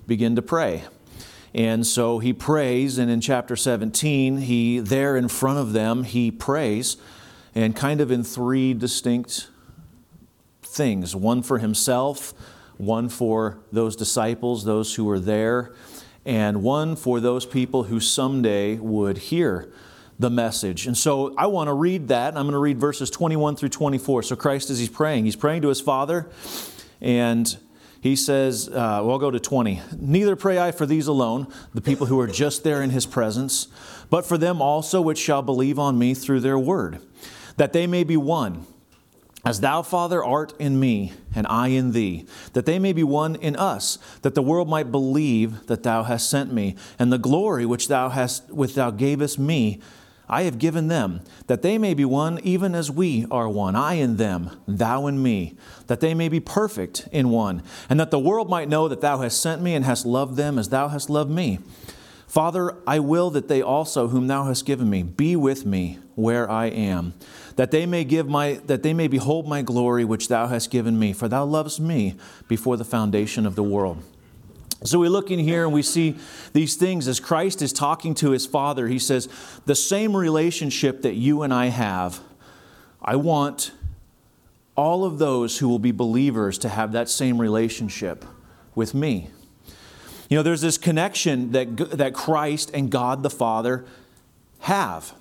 begin to pray. And so he prays, and in chapter 17, there in front of them, he prays, and kind of in three distinct things. One for himself, one for those disciples, those who were there, and one for those people who someday would hear the message. And so I want to read that, and I'm going to read verses 21 through 24. So Christ, as he's praying to his Father, and he says, I'll go to 20. Neither pray I for these alone, the people who are just there in his presence, but for them also which shall believe on me through their word, that they may be one, as thou, Father, art in me, and I in thee, that they may be one in us, that the world might believe that thou hast sent me, and the glory which thou gavest me, I have given them, that they may be one even as we are one, I in them, thou in me, that they may be perfect in one, and that the world might know that thou hast sent me and hast loved them as thou hast loved me. Father, I will that they also, whom thou hast given me, be with me where I am, that they may behold my glory which thou hast given me, for thou lovest me before the foundation of the world. So we look in here and we see these things as Christ is talking to his Father. He says, the same relationship that you and I have, I want all of those who will be believers to have that same relationship with me. You know, there's this connection that Christ and God the Father have.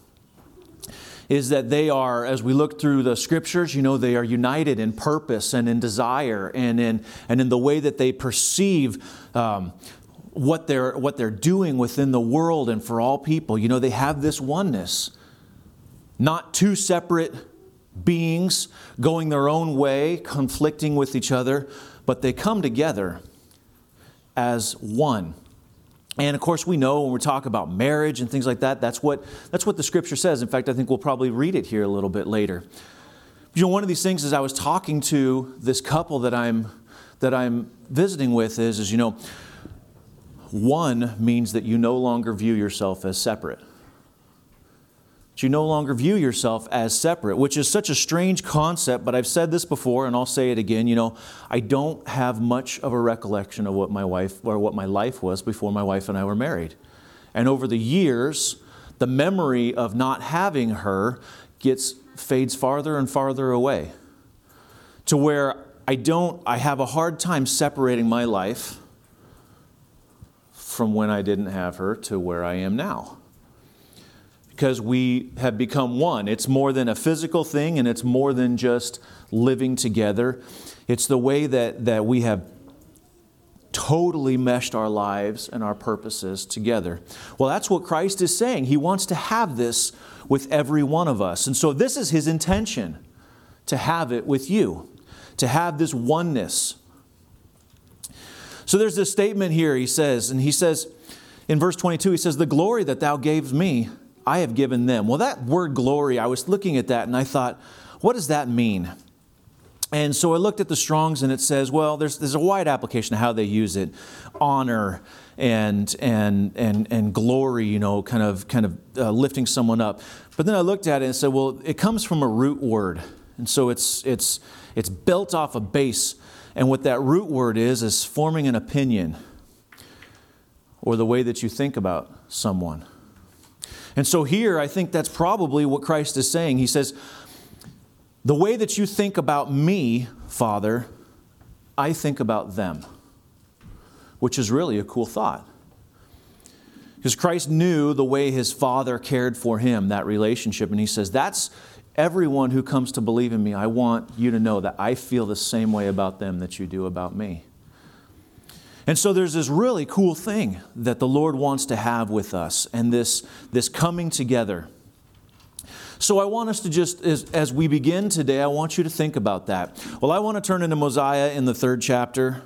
Is that they are, as we look through the Scriptures, you know, they are united in purpose and in desire and in the way that they perceive what they're doing within the world and for all people. You know, they have this oneness. Not two separate beings going their own way, conflicting with each other, but they come together as one. And of course, we know when we talk about marriage and things like that, that's what the Scripture says. In fact, I think we'll probably read it here a little bit later. You know, one of these things is I was talking to this couple that I'm visiting with is you know, one means that you no longer view yourself as separate. That you no longer view yourself as separate, which is such a strange concept, but I've said this before and I'll say it again. You know, I don't have much of a recollection of what my life was before my wife and I were married. And over the years, the memory of not having her fades farther and farther away to where I have a hard time separating my life from when I didn't have her to where I am now. Because we have become one. It's more than a physical thing, and it's more than just living together. It's the way that we have totally meshed our lives and our purposes together. Well, that's what Christ is saying. He wants to have this with every one of us. And so this is his intention, to have it with you, to have this oneness. So there's this statement here, he says in verse 22, he says, the glory that thou gavest me, I have given them. Well, that word glory, I was looking at that and I thought, what does that mean? And so I looked at the Strong's and it says, well, there's a wide application of how they use it. Honor and glory, you know, kind of lifting someone up. But then I looked at it and said, well, it comes from a root word. And so it's built off a base. And what that root word is forming an opinion or the way that you think about someone. And so here, I think that's probably what Christ is saying. He says, the way that you think about me, Father, I think about them. Which is really a cool thought. Because Christ knew the way his Father cared for him, that relationship. And he says, that's everyone who comes to believe in me. I want you to know that I feel the same way about them that you do about me. And so there's this really cool thing that the Lord wants to have with us, and this coming together. So I want us to just, as we begin today, I want you to think about that. Well, I want to turn into Mosiah in the 3rd chapter.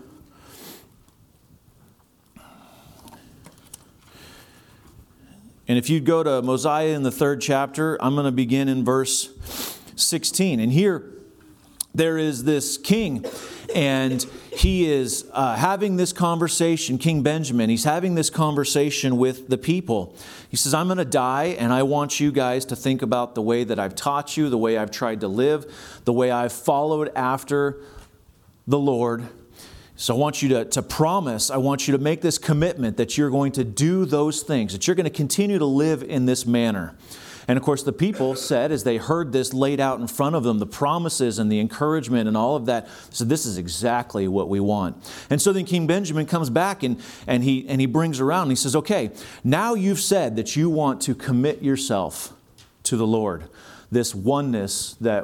And if you'd go to Mosiah in the 3rd chapter, I'm going to begin in verse 16. And here there is this king, and he is having this conversation, King Benjamin. He's having this conversation with the people. He says, I'm going to die, and I want you guys to think about the way that I've taught you, the way I've tried to live, the way I've followed after the Lord. So I want you to promise, I want you to make this commitment that you're going to do those things, that you're going to continue to live in this manner. And of course, the people said, as they heard this laid out in front of them, the promises and the encouragement and all of that, said, this is exactly what we want. And so then King Benjamin comes back and he brings around and he says, okay, now you've said that you want to commit yourself to the Lord, this oneness that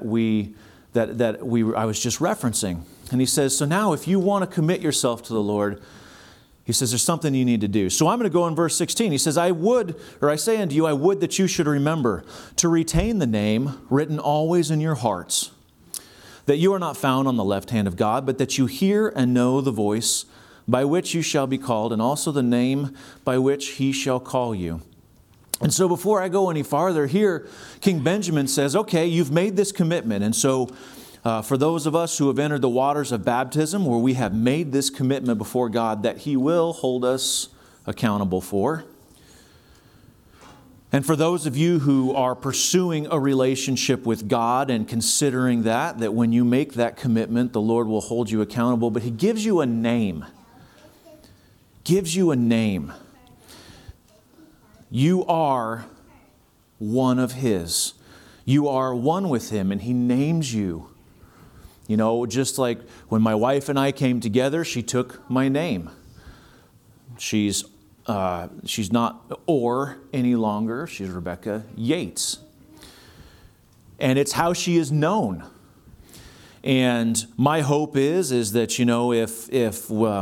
I was just referencing. And he says, so now if you want to commit yourself to the Lord, he says, there's something you need to do. So I'm going to go in verse 16. He says, I say unto you, I would that you should remember to retain the name written always in your hearts, that you are not found on the left hand of God, but that you hear and know the voice by which you shall be called, and also the name by which he shall call you. And so before I go any farther here, King Benjamin says, okay, you've made this commitment. And so for those of us who have entered the waters of baptism, where we have made this commitment before God that He will hold us accountable for. And for those of you who are pursuing a relationship with God and considering that when you make that commitment, the Lord will hold you accountable. But He gives you a name. Gives you a name. You are one of His. You are one with Him, and He names you. You know, just like when my wife and I came together, she took my name. She's not Orr any longer. She's Rebecca Yates. And it's how she is known. And my hope is that, you know, if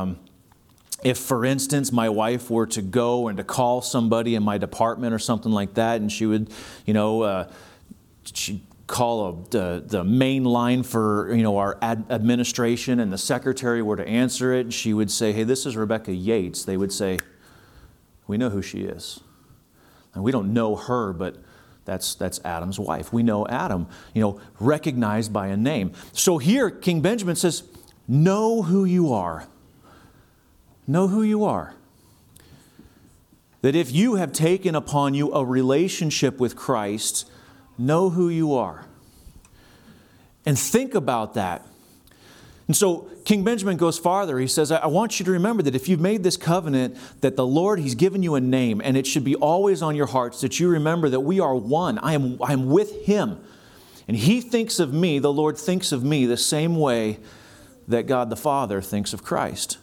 for instance my wife were to go and to call somebody in my department or something like that, and she would, you know, she'd call the main line for, you know, our administration, and the secretary were to answer it, and she would say, hey, this is Rebecca Yates. They would say, we know who she is. And we don't know her, but that's Adam's wife. We know Adam, you know, recognized by a name. So here King Benjamin says, know who you are. Know who you are. That if you have taken upon you a relationship with Christ, know who you are. And think about that. And so King Benjamin goes farther. He says, I want you to remember that if you've made this covenant, that the Lord, He's given you a name, and it should be always on your hearts, that you remember that we are one. I am with Him. And He thinks of me, the Lord thinks of me the same way that God the Father thinks of Christ.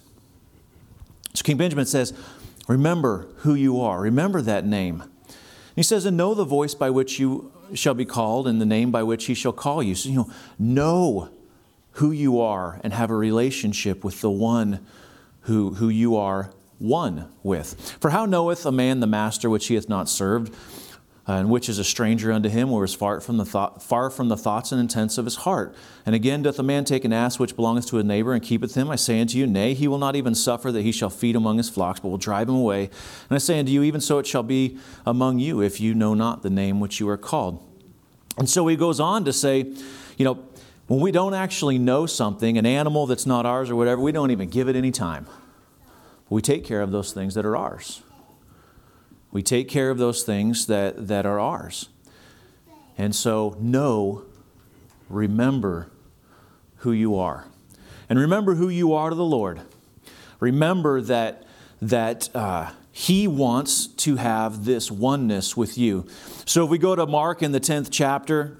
So King Benjamin says, remember who you are. Remember that name. And he says, and know the voice by which you shall be called, and the name by which He shall call you. So, know who you are and have a relationship with the one who you are one with. For how knoweth a man the master which he hath not served, and which is a stranger unto him, or is far from the thoughts and intents of his heart? And again, doth a man take an ass which belongeth to a neighbor, and keepeth him? I say unto you, nay, he will not even suffer that he shall feed among his flocks, but will drive him away. And I say unto you, even so it shall be among you, if you know not the name which you are called. And so he goes on to say, you know, when we don't actually know something, an animal that's not ours or whatever, we don't even give it any time. We take care of those things that are ours. We take care of those things that are ours. And so remember who you are. And remember who you are to the Lord. Remember that He wants to have this oneness with you. So if we go to Mark in the 10th chapter,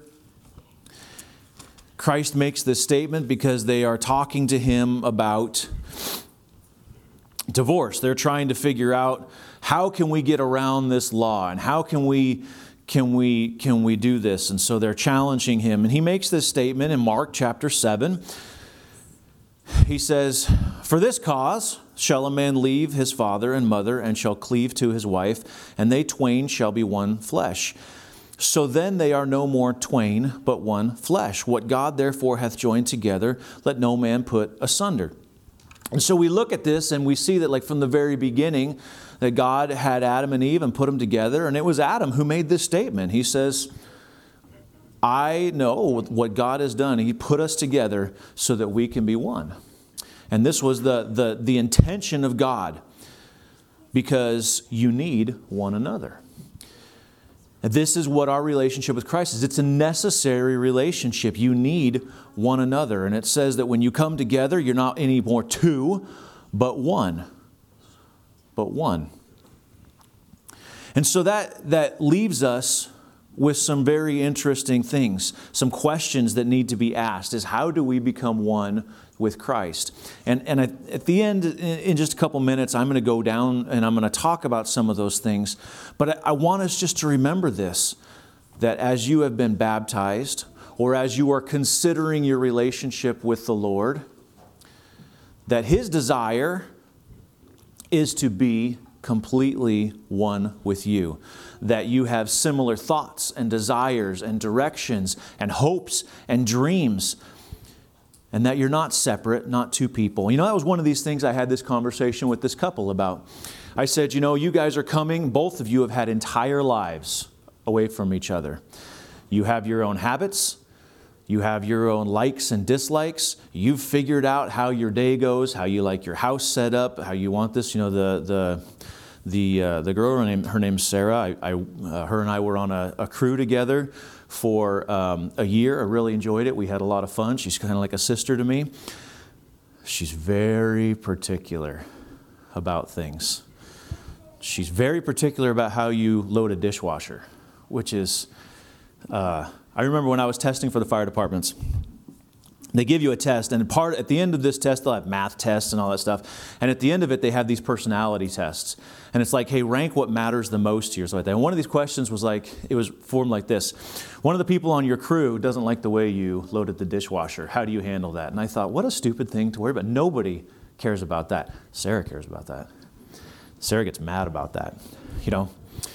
Christ makes this statement because they are talking to Him about divorce. They're trying to figure out, how can we get around this law, and how can we do this? And so they're challenging Him. And He makes this statement in Mark chapter 7. He says, for this cause shall a man leave his father and mother, and shall cleave to his wife, and they twain shall be one flesh. So then they are no more twain, but one flesh. What God therefore hath joined together, let no man put asunder. And so we look at this and we see that, like, from the very beginning, that God had Adam and Eve and put them together. And it was Adam who made this statement. He says, I know what God has done. He put us together so that we can be one. And this was the intention of God, because you need one another. This is what our relationship with Christ is. It's a necessary relationship. You need one another. And it says that when you come together, you're not anymore two, but one. But one. And so that leaves us with some very interesting things, some questions that need to be asked is how do we become one with Christ? And at the end, in just a couple minutes, I'm going to go down and I'm going to talk about some of those things. But I want us just to remember this, that as you have been baptized or as you are considering your relationship with the Lord, that His desire is to be completely one with you. That you have similar thoughts and desires and directions and hopes and dreams. And that you're not separate, not two people. You know, that was one of these things I had this conversation with this couple about. I said, you know, you guys are coming, both of you have had entire lives away from each other. You have your own habits. You have your own likes and dislikes. You've figured out how your day goes, how you like your house set up, how you want this. You know, the girl, her name's Sarah. Her and I were on a crew together for a year. I really enjoyed it. We had a lot of fun. She's kind of like a sister to me. She's very particular about things. She's very particular about how you load a dishwasher, which is... I remember when I was testing for the fire departments, they give you a test, and at the end of this test, they'll have math tests and all that stuff. And at the end of it, they have these personality tests. And it's like, hey, rank what matters the most to you. So like that. And one of these questions was like, it was formed like this. One of the people on your crew doesn't like the way you loaded the dishwasher. How do you handle that? And I thought, what a stupid thing to worry about. Nobody cares about that. Sarah cares about that. Sarah gets mad about that, you know.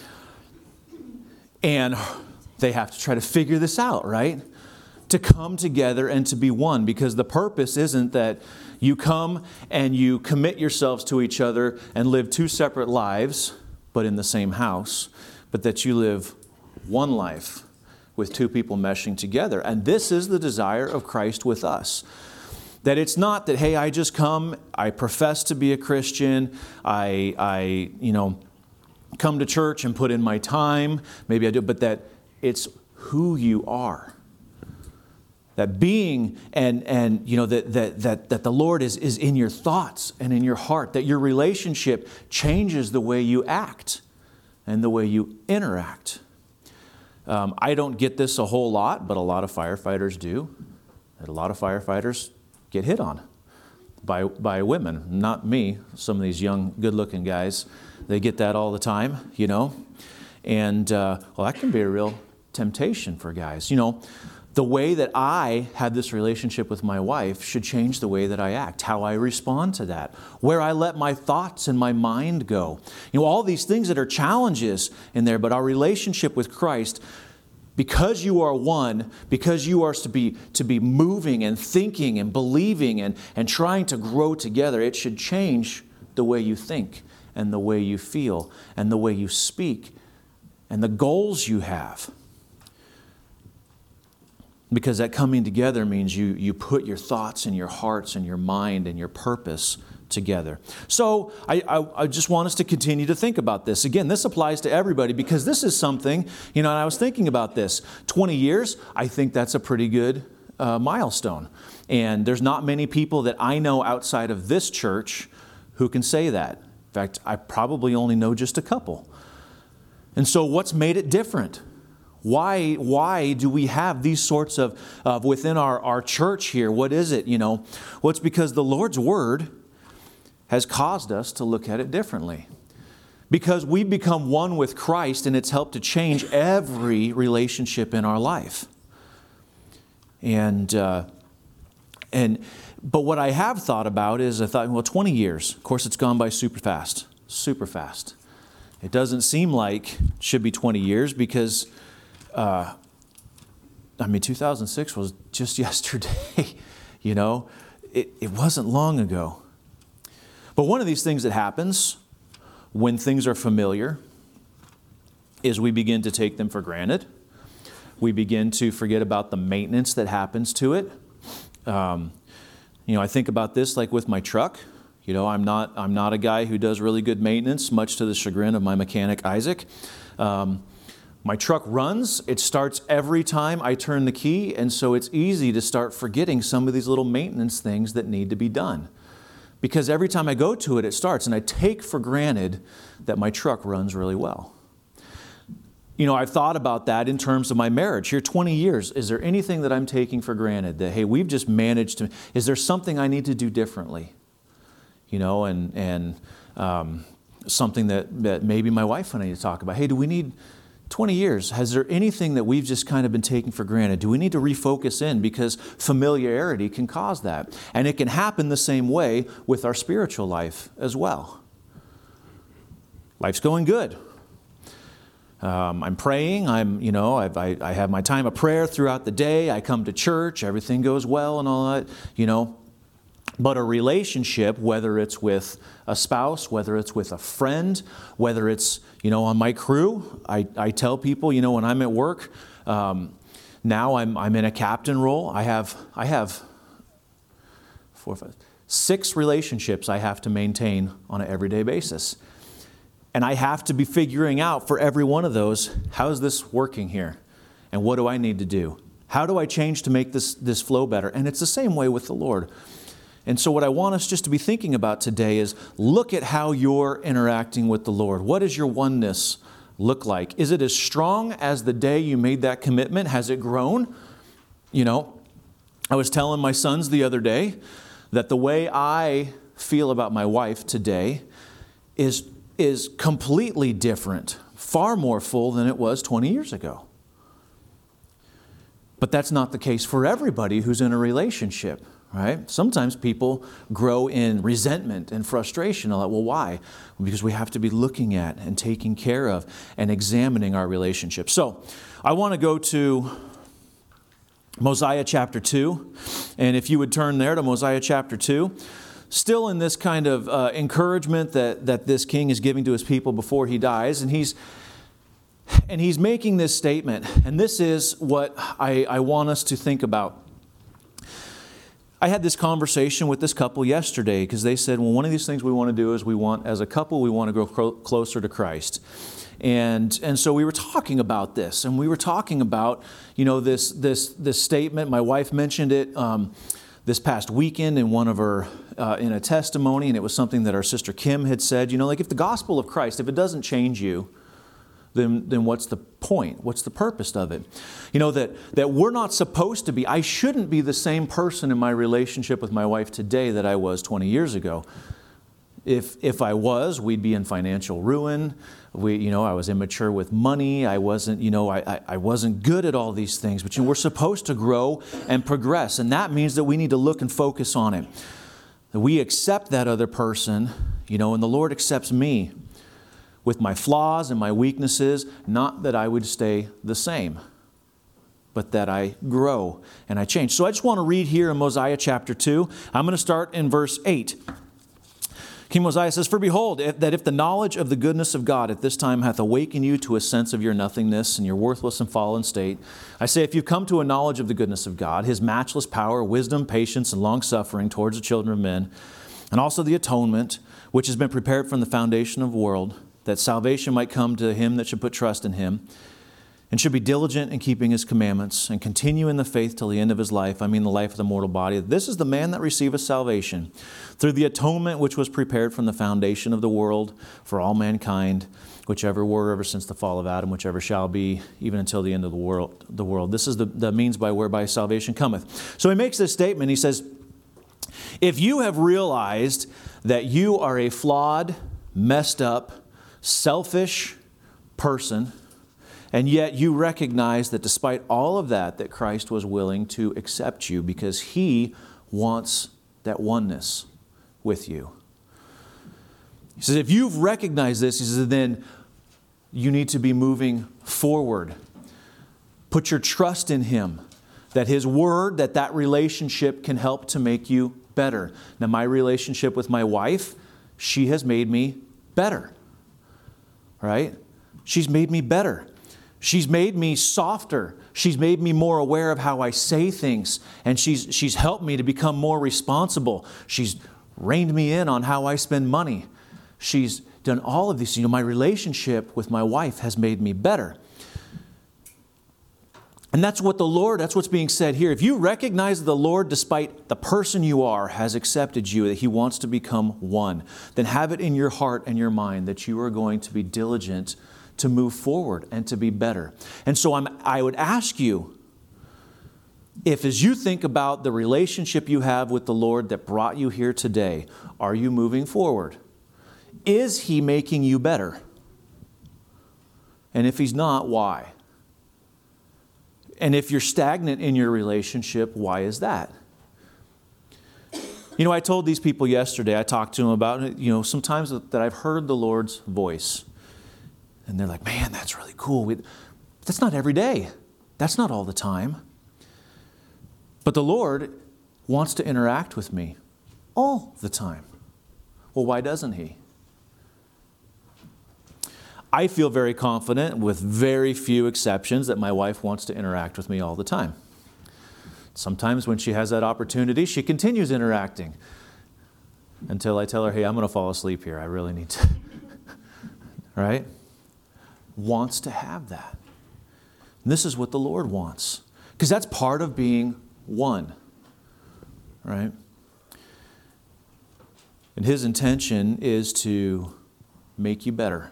And they have to try to figure this out, right? To come together and to be one, because the purpose isn't that you come and you commit yourselves to each other and live two separate lives, but in the same house, but that you live one life with two people meshing together. And this is the desire of Christ with us. That it's not that, hey, I just come, I profess to be a Christian, I come to church and put in my time, maybe I do, but that it's who you are. That being and you know that the Lord is in your thoughts and in your heart. That your relationship changes the way you act and the way you interact. I don't get this a whole lot, but a lot of firefighters do. And a lot of firefighters get hit on by women. Not me. Some of these young, good-looking guys, they get that all the time, you know. And that can be a real temptation for guys. You know, the way that I have this relationship with my wife should change the way that I act, how I respond to that, where I let my thoughts and my mind go. You know, all these things that are challenges in there, but our relationship with Christ, because you are one, because you are to be moving and thinking and believing and trying to grow together, it should change the way you think and the way you feel and the way you speak and the goals you have. Because that coming together means you put your thoughts and your hearts and your mind and your purpose together. So I just want us to continue to think about this. Again, this applies to everybody because this is something, you know, and I was thinking about this. 20 years, I think that's a pretty good milestone. And there's not many people that I know outside of this church who can say that. In fact, I probably only know just a couple. And so what's made it different? Why do we have these sorts of within our church here? What is it, you know? Well, it's because the Lord's Word has caused us to look at it differently. Because we've become one with Christ and it's helped to change every relationship in our life. But what I have thought about is I thought, well, 20 years. Of course, it's gone by super fast. Super fast. It doesn't seem like it should be 20 years because 2006 was just yesterday, you know. It wasn't long ago. But one of these things that happens when things are familiar is we begin to take them for granted. We begin to forget about the maintenance that happens to it. I think about this like with my truck. You know, I'm not a guy who does really good maintenance, much to the chagrin of my mechanic, Isaac. My truck runs, it starts every time I turn the key, and so it's easy to start forgetting some of these little maintenance things that need to be done. Because every time I go to it, it starts, and I take for granted that my truck runs really well. You know, I've thought about that in terms of my marriage. Here, 20 years, is there anything that I'm taking for granted that, hey, we've just managed to, is there something I need to do differently? You know, and something that maybe my wife and I need to talk about. Hey, do we need 20 years? Has there anything that we've just kind of been taking for granted? Do we need to refocus in? Because familiarity can cause that. And it can happen the same way with our spiritual life as well. Life's going good. I'm praying. I have my time of prayer throughout the day. I come to church. Everything goes well and all that, you know. But a relationship, whether it's with a spouse, whether it's with a friend, whether it's, you know, on my crew, I tell people, you know, when I'm at work, now I'm in a captain role. I have 6 relationships I have to maintain on an everyday basis. And I have to be figuring out for every one of those, how is this working here? And what do I need to do? How do I change to make this flow better? And it's the same way with the Lord. And so what I want us just to be thinking about today is look at how you're interacting with the Lord. What does your oneness look like? Is it as strong as the day you made that commitment? Has it grown? You know, I was telling my sons the other day that the way I feel about my wife today is completely different, far more full than it was 20 years ago. But that's not the case for everybody who's in a relationship. Right? Sometimes people grow in resentment and frustration. Well, why? Because we have to be looking at and taking care of and examining our relationship. So I want to go to Mosiah chapter 2. And if you would turn there to Mosiah chapter 2, still in this kind of encouragement that this king is giving to his people before he dies. And he's making this statement. And this is what I want us to think about. I had this conversation with this couple yesterday because they said, well, one of these things we want to do is as a couple, we want to grow closer to Christ. And so we were talking about this, and we were talking about, you know, this statement. My wife mentioned it this past weekend in one of her, in a testimony, and it was something that our sister Kim had said, you know, like if the gospel of Christ, if it doesn't change you, then what's the point? What's the purpose of it? You know, that we're not supposed to be, I shouldn't be the same person in my relationship with my wife today that I was 20 years ago. If I was, we'd be in financial ruin. I was immature with money. I wasn't, I wasn't good at all these things. But we're supposed to grow and progress. And that means that we need to look and focus on it. That we accept that other person, and the Lord accepts me with my flaws and my weaknesses, not that I would stay the same, but that I grow and I change. So I just want to read here in Mosiah chapter 2. I'm going to start in verse 8. King Mosiah says, "For behold, that if the knowledge of the goodness of God at this time hath awakened you to a sense of your nothingness and your worthless and fallen state, I say, if you've come to a knowledge of the goodness of God, His matchless power, wisdom, patience, and long-suffering towards the children of men, and also the atonement, which has been prepared from the foundation of the world, that salvation might come to him that should put trust in Him, and should be diligent in keeping His commandments, and continue in the faith till the end of his life, the life of the mortal body. This is the man that receiveth salvation, through the atonement which was prepared from the foundation of the world for all mankind, which ever were ever since the fall of Adam, which ever shall be, even until the end of the world. This is the means whereby salvation cometh." So he makes this statement. He says, if you have realized that you are a flawed, messed up, selfish person, and yet you recognize that despite all of that Christ was willing to accept you because He wants that oneness with you. He says, if you've recognized this, he says, then you need to be moving forward. Put your trust in Him, that His Word, that relationship can help to make you better. Now, my relationship with my wife, she has made me better. Right? She's made me better. She's made me softer. She's made me more aware of how I say things. And she's helped me to become more responsible. She's reined me in on how I spend money. She's done all of these. My relationship with my wife has made me better. And that's what's being said here. If you recognize that the Lord, despite the person you are, has accepted you, that He wants to become one, then have it in your heart and your mind that you are going to be diligent to move forward and to be better. And so I would ask you, if as you think about the relationship you have with the Lord that brought you here today, are you moving forward? Is He making you better? And if He's not, why? And if you're stagnant in your relationship, why is that? You know, I told these people yesterday, I talked to them about it, sometimes that I've heard the Lord's voice. And they're like, man, that's really cool. That's not every day. That's not all the time. But the Lord wants to interact with me all the time. Well, why doesn't He? I feel very confident, with very few exceptions, that my wife wants to interact with me all the time. Sometimes when she has that opportunity, she continues interacting until I tell her, hey, I'm going to fall asleep here. I really need to. Right? Wants to have that. And this is what the Lord wants. Because that's part of being one. Right? And His intention is to make you better.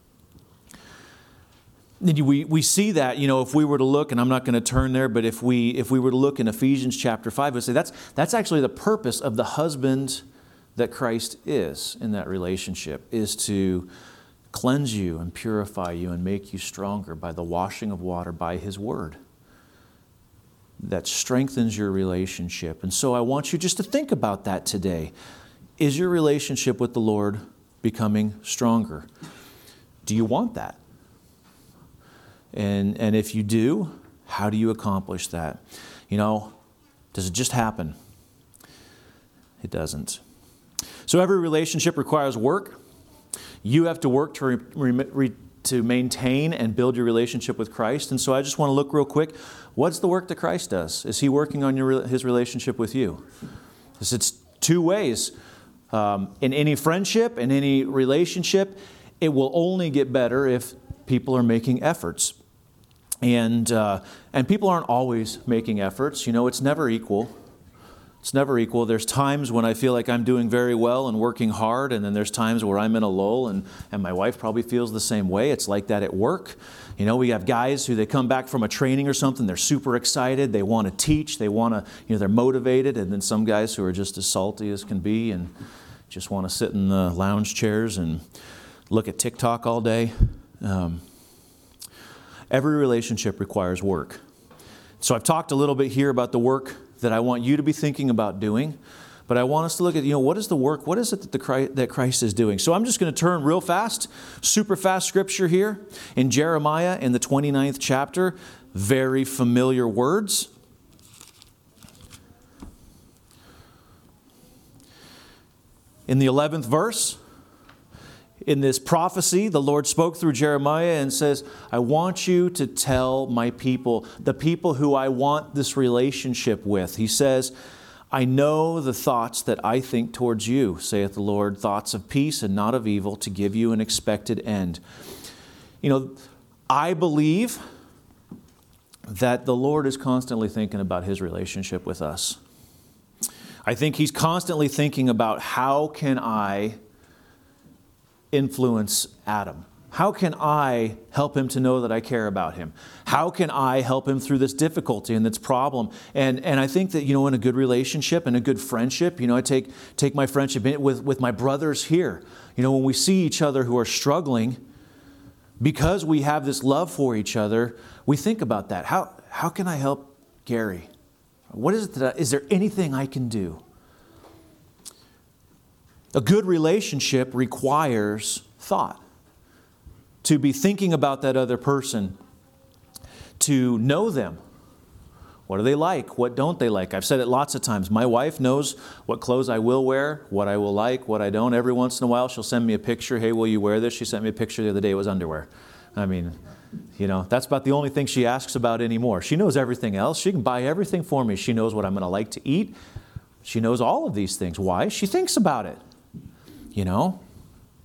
We see that, if we were to look, and I'm not going to turn there, but if we were to look in Ephesians chapter 5, we'd say that's actually the purpose of the husband that Christ is in that relationship, is to cleanse you and purify you and make you stronger by the washing of water by His Word. That strengthens your relationship. And so I want you just to think about that today. Is your relationship with the Lord becoming stronger? Do you want that? And if you do, how do you accomplish that? Does it just happen? It doesn't. So every relationship requires work. You have to work to maintain and build your relationship with Christ. And so I just want to look real quick. What's the work that Christ does? Is He working on His relationship with you? It's two ways. In any friendship, in any relationship, it will only get better if people are making efforts. And people aren't always making efforts. It's never equal. It's never equal. There's times when I feel like I'm doing very well and working hard, and then there's times where I'm in a lull, and my wife probably feels the same way. It's like that at work. We have guys who they come back from a training or something, they're super excited, they want to teach, they want to, they're motivated, and then some guys who are just as salty as can be and just want to sit in the lounge chairs and look at TikTok all day. Every relationship requires work. So I've talked a little bit here about the work that I want you to be thinking about doing, but I want us to look at, what is the work, what is it that Christ is doing? So I'm just going to turn real fast, super fast scripture here in Jeremiah in the 29th chapter. Very familiar words. In the 11th verse, in this prophecy, the Lord spoke through Jeremiah and says, I want you to tell my people, the people who I want this relationship with. He says, I know the thoughts that I think towards you, saith the Lord, thoughts of peace and not of evil, to give you an expected end. I believe that the Lord is constantly thinking about His relationship with us. I think He's constantly thinking about, how can I influence Adam? How can I help him to know that I care about him? How can I help him through this difficulty and this problem? And I think that, in a good relationship and a good friendship, I take my friendship with my brothers here. When we see each other who are struggling, because we have this love for each other, we think about that. How can I help Gary? What is it is there anything I can do? A good relationship requires thought. To be thinking about that other person, to know them. What do they like? What don't they like? I've said it lots of times. My wife knows what clothes I will wear, what I will like, what I don't. Every once in a while, she'll send me a picture. Hey, will you wear this? She sent me a picture the other day. It was underwear. That's about the only thing she asks about anymore. She knows everything else. She can buy everything for me. She knows what I'm going to like to eat. She knows all of these things. Why? She thinks about it.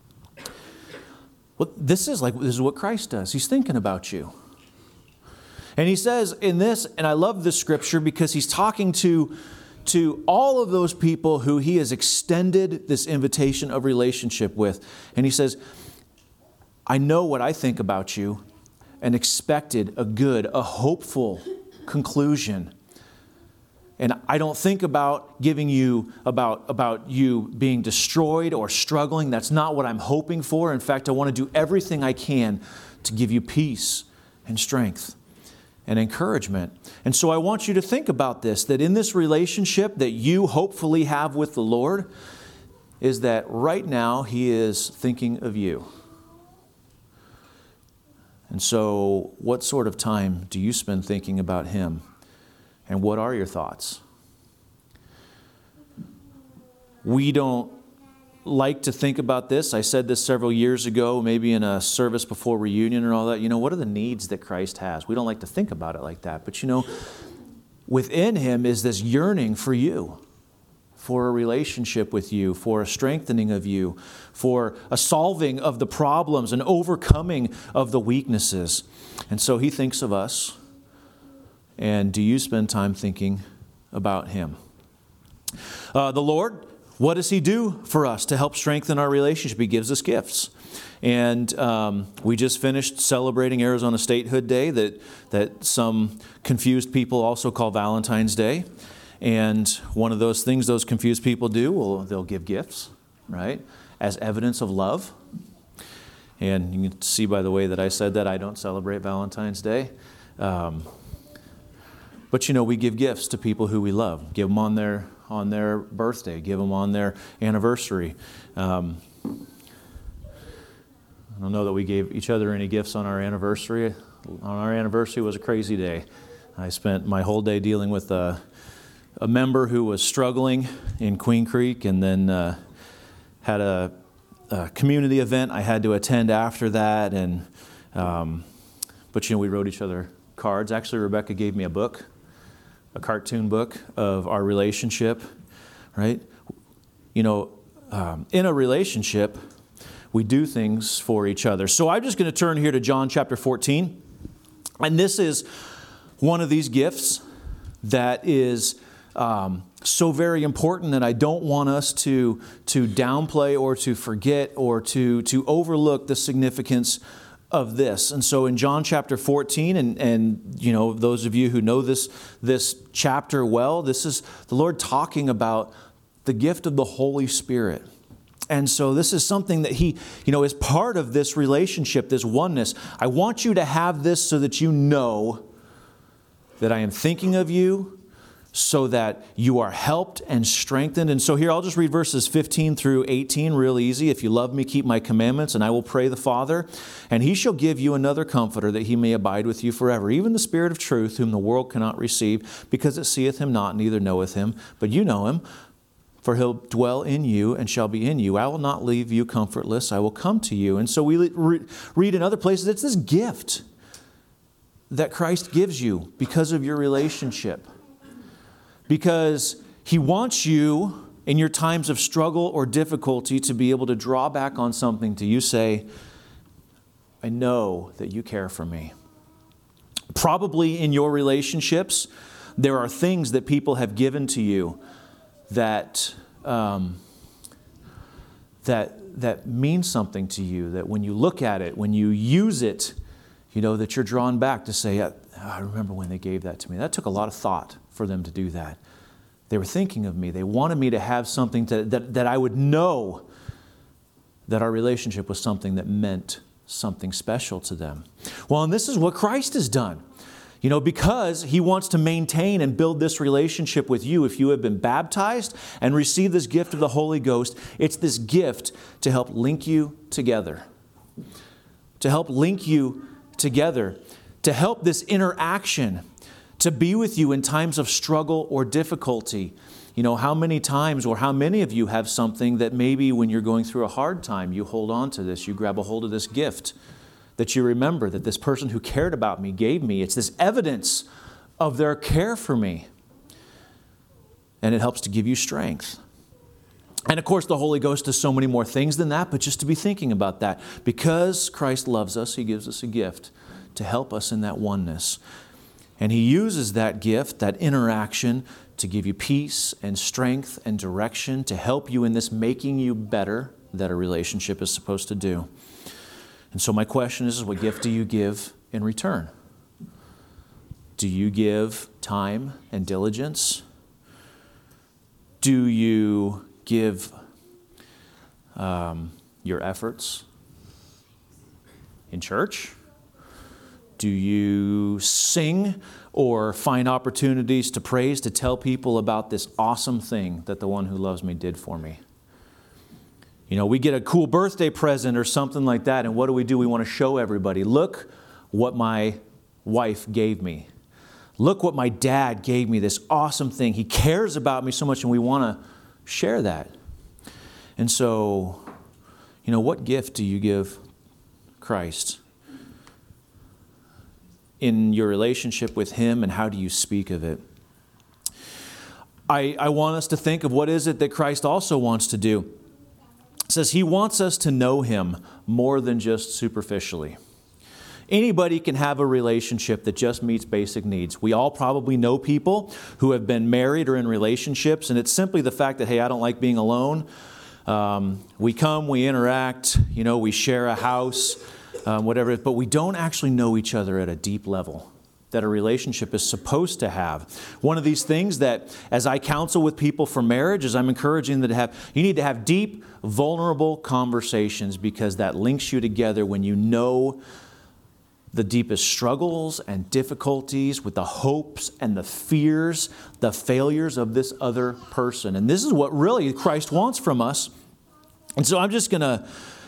Well, this is what Christ does. He's thinking about you. And he says in this, and I love this scripture because he's talking to all of those people who he has extended this invitation of relationship with. And he says, I know what I think about you and expected a good, a hopeful conclusion. And I don't think about giving you, about you being destroyed or struggling. That's not what I'm hoping for. In fact, I want to do everything I can to give you peace and strength and encouragement. And so I want you to think about this, that in this relationship that you hopefully have with the Lord, is that right now He is thinking of you. And so what sort of time do you spend thinking about Him? And what are your thoughts? We don't like to think about this. I said this several years ago, maybe in a service before reunion and all that. What are the needs that Christ has? We don't like to think about it like that. But within Him is this yearning for you, for a relationship with you, for a strengthening of you, for a solving of the problems, an overcoming of the weaknesses. And so He thinks of us. And do you spend time thinking about Him? The Lord, what does He do for us to help strengthen our relationship? He gives us gifts. And we just finished celebrating Arizona Statehood Day that some confused people also call Valentine's Day. And one of those things those confused people do, well, they'll give gifts, right, as evidence of love. And you can see by the way that I said that I don't celebrate Valentine's Day. But we give gifts to people who we love. Give them on their birthday. Give them on their anniversary. I don't know that we gave each other any gifts on our anniversary. On our anniversary was a crazy day. I spent my whole day dealing with a member who was struggling in Queen Creek, and then had a community event I had to attend after that. And but we wrote each other cards. Actually, Rebecca gave me a book. A cartoon book of our relationship, right? In a relationship, we do things for each other. So I'm just going to turn here to John chapter 14. And this is one of these gifts that is so very important that I don't want us to downplay or to forget or to overlook the significance of this. And so in John chapter 14, and those of you who know this chapter well, this is the Lord talking about the gift of the Holy Spirit. And so this is something that He, is part of this relationship, this oneness. I want you to have this so that you know that I am thinking of you, so that you are helped and strengthened. And so here, I'll just read verses 15 through 18 real easy. If you love me, keep my commandments, and I will pray the Father, and He shall give you another Comforter, that He may abide with you forever, even the Spirit of truth, whom the world cannot receive, because it seeth Him not, neither knoweth Him. But you know Him, for He'll dwell in you and shall be in you. I will not leave you comfortless. I will come to you. And so we read in other places, it's this gift that Christ gives you because of your relationship. Because He wants you in your times of struggle or difficulty to be able to draw back on something to you say, I know that you care for me. Probably in your relationships, there are things that people have given to you that mean something to you, that when you look at it, when you use it, that you're drawn back to say, I remember when they gave that to me. That took a lot of thought for them to do that. They were thinking of me. They wanted me to have something that I would know that our relationship was something that meant something special to them. Well, and this is what Christ has done. Because He wants to maintain and build this relationship with you. If you have been baptized and received this gift of the Holy Ghost, it's this gift to help link you together. To help link you together. To help this interaction to be with you in times of struggle or difficulty. How many times or how many of you have something that maybe when you're going through a hard time, you hold on to this, you grab a hold of this gift, that you remember that this person who cared about me gave me. It's this evidence of their care for me. And it helps to give you strength. And of course, the Holy Ghost does so many more things than that, but just to be thinking about that. Because Christ loves us, He gives us a gift to help us in that oneness. And He uses that gift, that interaction, to give you peace and strength and direction, to help you in this making you better that a relationship is supposed to do. And so my question is, what gift do you give in return? Do you give time and diligence? Do you give your efforts in church? Do you sing or find opportunities to praise, to tell people about this awesome thing that the one who loves me did for me? You know, we get a cool birthday present or something like that, and what do? We want to show everybody, look what my wife gave me. Look what my dad gave me, this awesome thing. He cares about me so much, and we want to share that. And so, you know, what gift do you give Christ in your relationship with Him, and how do you speak of it? I want us to think of what is it that Christ also wants to do. It says He wants us to know Him more than just superficially. Anybody can have a relationship that just meets basic needs. We all probably know people who have been married or in relationships, and it's simply the fact that, hey, I don't like being alone. We come, we interact, you know, we share a house, whatever, but we don't actually know each other at a deep level that a relationship is supposed to have. One of these things that, as I counsel with people for marriage, is I'm encouraging them to have, you need to have deep, vulnerable conversations, because that links you together when you know the deepest struggles and difficulties with the hopes and the fears, the failures of this other person. And this is what really Christ wants from us. And so I'm just going to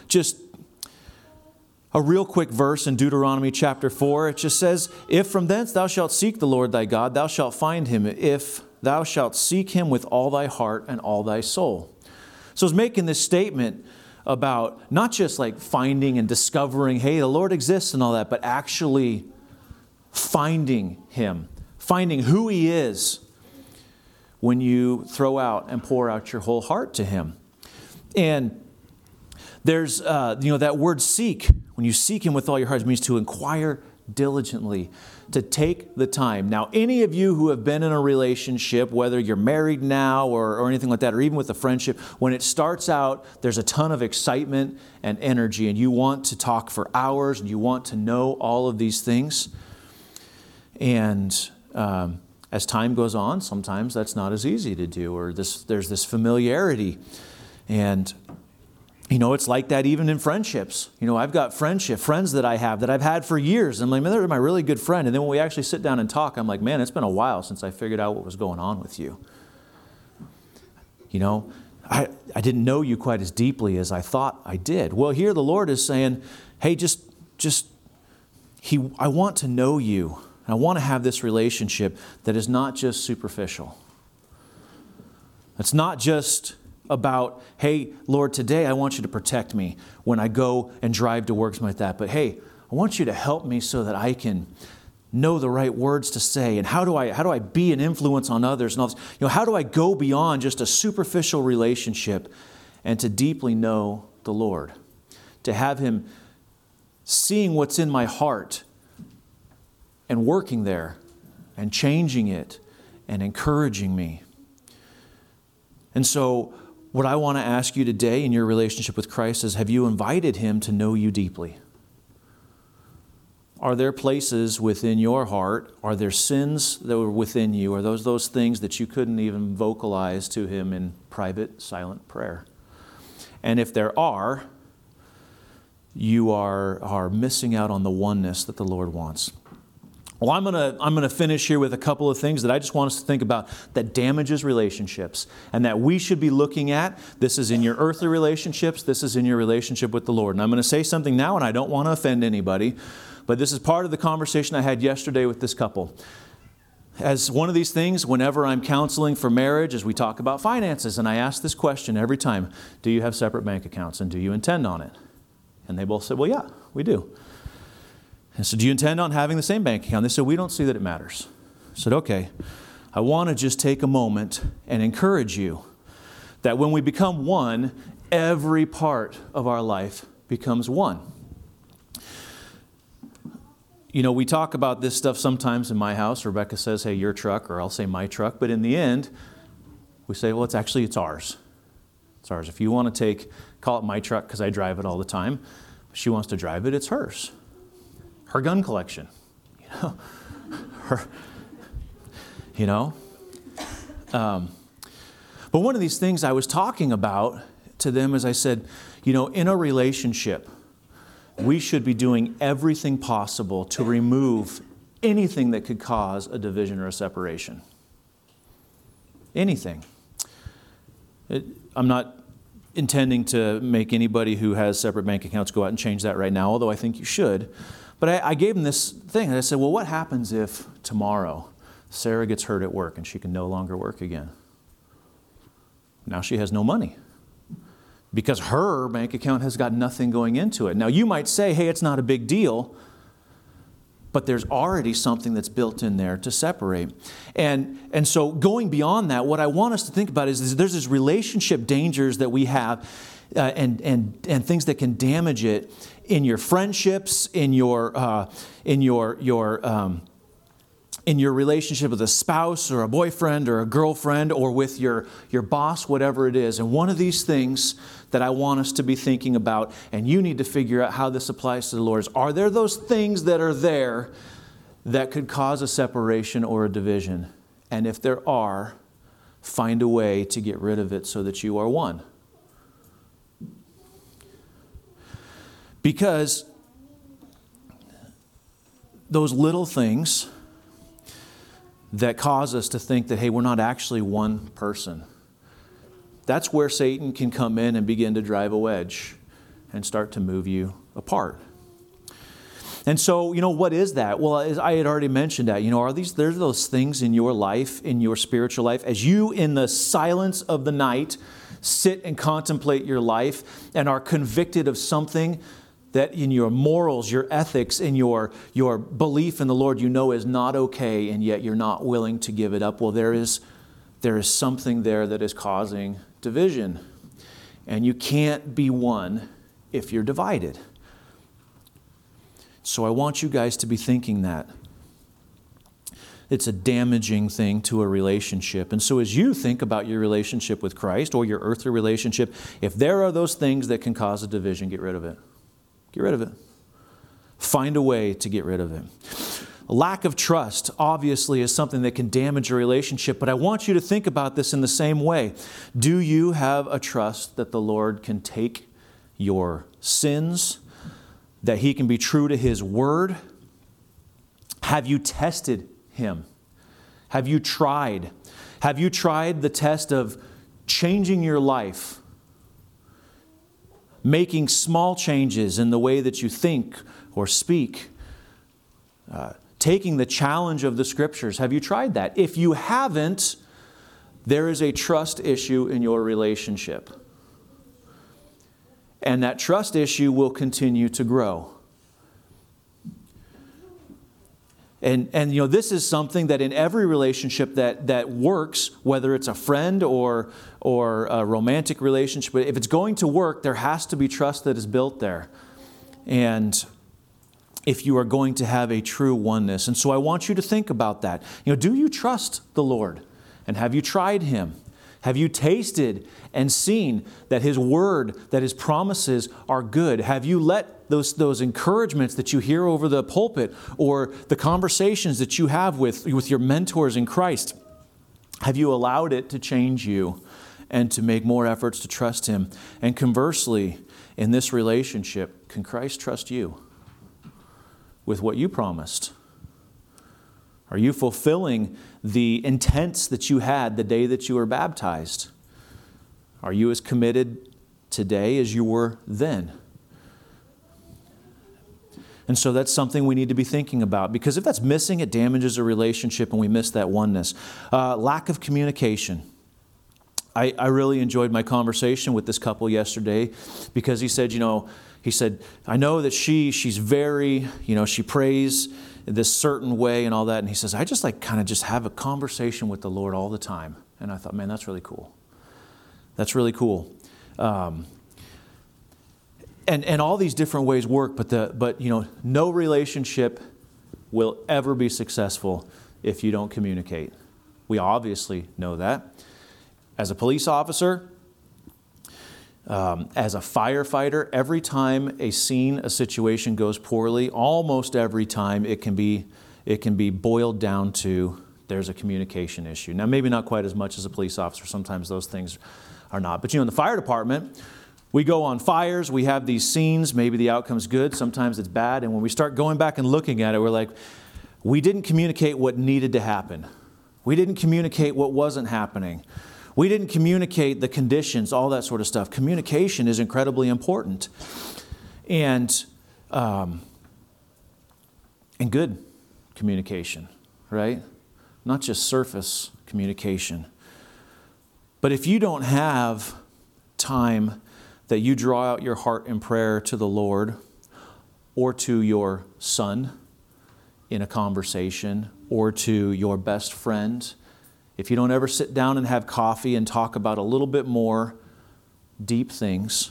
a real quick verse in Deuteronomy chapter 4. It just says, if from thence thou shalt seek the Lord thy God, thou shalt find Him, if thou shalt seek Him with all thy heart and all thy soul. So it's making this statement about not just like finding and discovering, hey, the Lord exists and all that, but actually finding Him, finding who He is when you throw out and pour out your whole heart to Him. And there's, that word seek, when you seek Him with all your heart, it means to inquire diligently, to take the time. Now, any of you who have been in a relationship, whether you're married now or anything like that, or even with a friendship, when it starts out, there's a ton of excitement and energy, and you want to talk for hours, and you want to know all of these things. And as time goes on, sometimes that's not as easy to do, or there's this familiarity. And you know, it's like that even in friendships. You know, I've got friends that I have that I've had for years. I'm like, man, they're my really good friend. And then when we actually sit down and talk, I'm like, man, it's been a while since I figured out what was going on with you. You know, I didn't know you quite as deeply as I thought I did. Well, here the Lord is saying, hey, I want to know you. I want to have this relationship that is not just superficial. It's not just about, hey, Lord, today I want you to protect me when I go and drive to work, something like that. But hey, I want you to help me so that I can know the right words to say. And how do I be an influence on others? And all this? You know, how do I go beyond just a superficial relationship and to deeply know the Lord? To have Him seeing what's in my heart and working there and changing it and encouraging me. And so what I want to ask you today in your relationship with Christ is, have you invited Him to know you deeply? Are there places within your heart, are there sins that were within you, are those things that you couldn't even vocalize to Him in private, silent prayer? And if there are, you are missing out on the oneness that the Lord wants. Well, I'm gonna finish here with a couple of things that I just want us to think about that damages relationships and that we should be looking at. This is in your earthly relationships. This is in your relationship with the Lord. And I'm going to say something now, and I don't want to offend anybody, but this is part of the conversation I had yesterday with this couple. As one of these things, whenever I'm counseling for marriage, as we talk about finances, and I ask this question every time, do you have separate bank accounts and do you intend on it? And they both said, well, yeah, we do. And so, do you intend on having the same bank account? They said, we don't see that it matters. I said, okay, I want to just take a moment and encourage you that when we become one, every part of our life becomes one. we talk about this stuff sometimes in my house. Rebecca says, hey, your truck, or I'll say my truck. But in the end, we say, well, it's ours. It's ours. If you want to call it my truck because I drive it all the time. If she wants to drive it, it's hers. Her gun collection. But one of these things I was talking about to them is I said, in a relationship, we should be doing everything possible to remove anything that could cause a division or a separation. Anything. I'm not intending to make anybody who has separate bank accounts go out and change that right now, although I think you should. But I gave them this thing, and I said, well, what happens if tomorrow Sarah gets hurt at work and she can no longer work again? Now she has no money because her bank account has got nothing going into it. Now you might say, hey, it's not a big deal, but there's already something that's built in there to separate. And so going beyond that, what I want us to think about is there's this relationship dangers that we have and things that can damage it in your friendships, in your relationship with a spouse or a boyfriend or a girlfriend or with your boss, whatever it is. And one of these things that I want us to be thinking about, and you need to figure out how this applies to the Lord, is, are there those things that are there that could cause a separation or a division? And if there are, find a way to get rid of it so that you are one. Because those little things that cause us to think that, hey, we're not actually one person. That's where Satan can come in and begin to drive a wedge and start to move you apart. And so, what is that? Well, as I had already mentioned that, there's those things in your life, in your spiritual life, as you in the silence of the night sit and contemplate your life and are convicted of something that in your morals, your ethics, in your belief in the Lord is not okay, and yet you're not willing to give it up. Well, there is something there that is causing division. And you can't be one if you're divided. So I want you guys to be thinking that. It's a damaging thing to a relationship. And so as you think about your relationship with Christ or your earthly relationship, if there are those things that can cause a division, get rid of it. Get rid of it. Find a way to get rid of it. A lack of trust, obviously, is something that can damage a relationship, but I want you to think about this in the same way. Do you have a trust that the Lord can take your sins, that He can be true to His Word? Have you tested Him? Have you tried? Have you tried the test of changing your life? Making small changes in the way that you think or speak. Taking the challenge of the Scriptures. Have you tried that? If you haven't, there is a trust issue in your relationship. And that trust issue will continue to grow. And this is something that in every relationship that works, whether it's a friend or a romantic relationship, but if it's going to work, there has to be trust that is built there. And if you are going to have a true oneness. And so I want you to think about that. Do you trust the Lord? And have you tried Him? Have you tasted and seen that His Word, that His promises are good? Have you let those encouragements that you hear over the pulpit or the conversations that you have with your mentors in Christ, have you allowed it to change you and to make more efforts to trust Him? And conversely, in this relationship, can Christ trust you with what you promised? Are you fulfilling the intents that you had the day that you were baptized? Are you as committed today as you were then? And so that's something we need to be thinking about, because if that's missing, it damages a relationship and we miss that oneness. Lack of communication. I really enjoyed my conversation with this couple yesterday, because he said, I know that she's very, she prays this certain way and all that. And he says, I just just have a conversation with the Lord all the time. And I thought, man, that's really cool. That's really cool. And all these different ways work, but no relationship will ever be successful if you don't communicate. We obviously know that. As a police officer, as a firefighter, every time a situation goes poorly, almost every time it can be boiled down to there's a communication issue. Now, maybe not quite as much as a police officer. Sometimes those things are not. But in the fire department, we go on fires, we have these scenes, maybe the outcome's good, sometimes it's bad, and when we start going back and looking at it, we're like, we didn't communicate what needed to happen. We didn't communicate what wasn't happening. We didn't communicate the conditions, all that sort of stuff. Communication is incredibly important. And good communication, right? Not just surface communication. But if you don't have time that you draw out your heart in prayer to the Lord or to your son in a conversation or to your best friend, if you don't ever sit down and have coffee and talk about a little bit more deep things,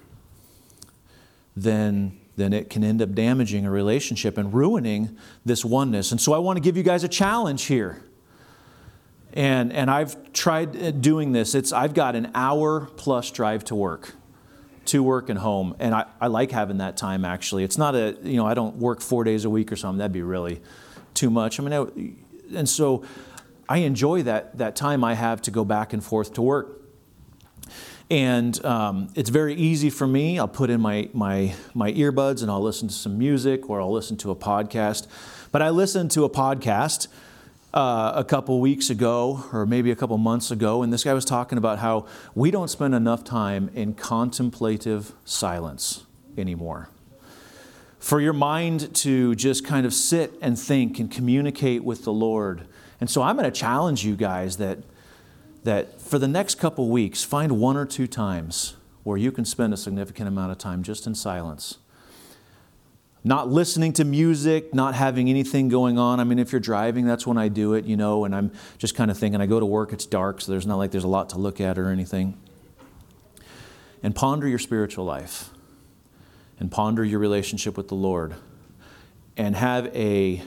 then it can end up damaging a relationship and ruining this oneness. And so I want to give you guys a challenge here. And I've tried doing this. I've got an hour plus drive to work and home. And I like having that time, actually. It's not I don't work 4 days a week or something. That'd be really too much. And so I enjoy that time I have to go back and forth to work. And it's very easy for me. I'll put in my earbuds and I'll listen to some music or I'll listen to a podcast. But I listened to a podcast a couple weeks ago or maybe a couple months ago, and this guy was talking about how we don't spend enough time in contemplative silence anymore. For your mind to just kind of sit and think and communicate with the Lord. And so I'm going to challenge you guys that for the next couple weeks, find 1 or 2 times where you can spend a significant amount of time just in silence. Not listening to music, not having anything going on. If you're driving, that's when I do it, and I'm just kind of thinking, I go to work, it's dark, so there's not like there's a lot to look at or anything. And ponder your spiritual life. And ponder your relationship with the Lord. And have a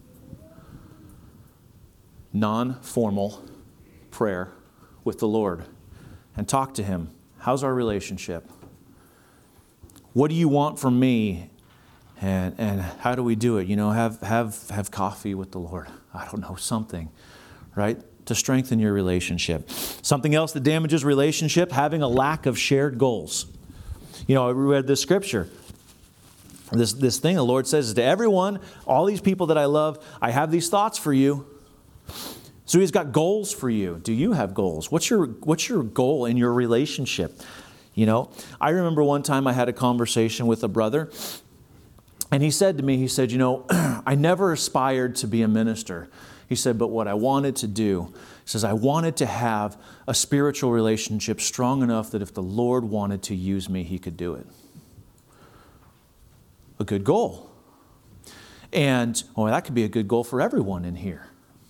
non-formal prayer with the Lord. And talk to Him. How's our relationship? What do you want from me? And how do we do it? Have coffee with the Lord. I don't know, something, right? To strengthen your relationship. Something else that damages relationship, having a lack of shared goals. I read this scripture. This thing the Lord says is to everyone, all these people that I love, I have these thoughts for you. So He's got goals for you. Do you have goals? What's your goal in your relationship? I remember one time I had a conversation with a brother. And he said to me, I never aspired to be a minister. He said, but what I wanted to do, he says, I wanted to have a spiritual relationship strong enough that if the Lord wanted to use me, He could do it. A good goal. And, that could be a good goal for everyone in here,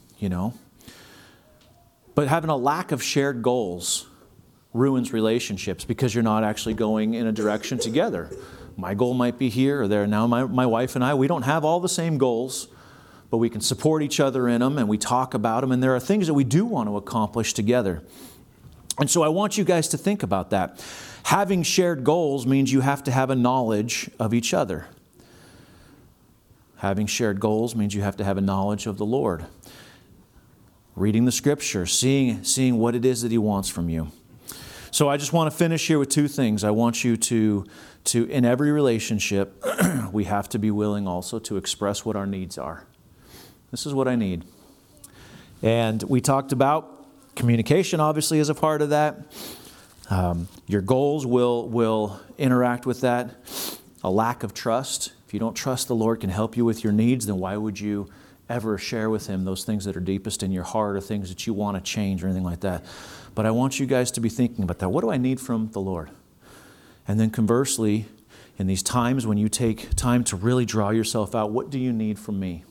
But having a lack of shared goals ruins relationships because you're not actually going in a direction together. My goal might be here or there. Now my wife and I, we don't have all the same goals, but we can support each other in them and we talk about them. And there are things that we do want to accomplish together. And so I want you guys to think about that. Having shared goals means you have to have a knowledge of each other. Having shared goals means you have to have a knowledge of the Lord. Reading the Scripture, seeing what it is that He wants from you. So I just want to finish here with 2 things. I want you to in every relationship, we have to be willing also to express what our needs are. This is what I need. And we talked about communication, obviously, as a part of that. Your goals will interact with that. A lack of trust. If you don't trust the Lord can help you with your needs, then why would you ever share with Him those things that are deepest in your heart or things that you want to change or anything like that? But I want you guys to be thinking about that. What do I need from the Lord? And then conversely, in these times when you take time to really draw yourself out, what do you need from me?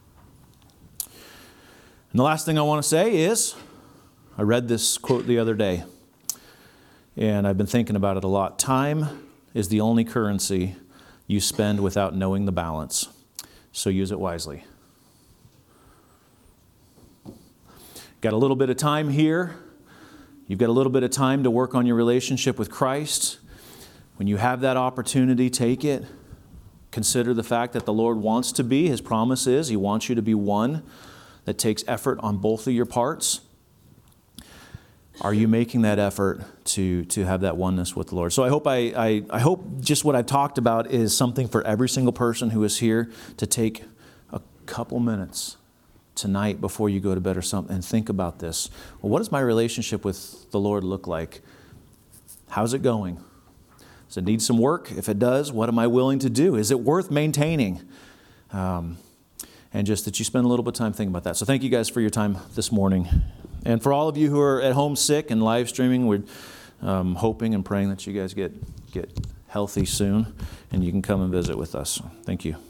And the last thing I want to say is, I read this quote the other day, and I've been thinking about it a lot. Time is the only currency you spend without knowing the balance. So use it wisely. got a little bit of time here. You've got a little bit of time to work on your relationship with Christ. When you have that opportunity, take it. Consider the fact that the Lord wants to be. His promise is He wants you to be one that takes effort on both of your parts. Are you making that effort to have that oneness with the Lord? So I hope just what I've talked about is something for every single person who is here to take a couple minutes tonight before you go to bed or something and think about this. Well, what does my relationship with the Lord look like? How's it going? Does it need some work? If it does, what am I willing to do? Is it worth maintaining? And just that you spend a little bit of time thinking about that. So thank you guys for your time this morning. And for all of you who are at home sick and live streaming, we're hoping and praying that you guys get healthy soon and you can come and visit with us. Thank you.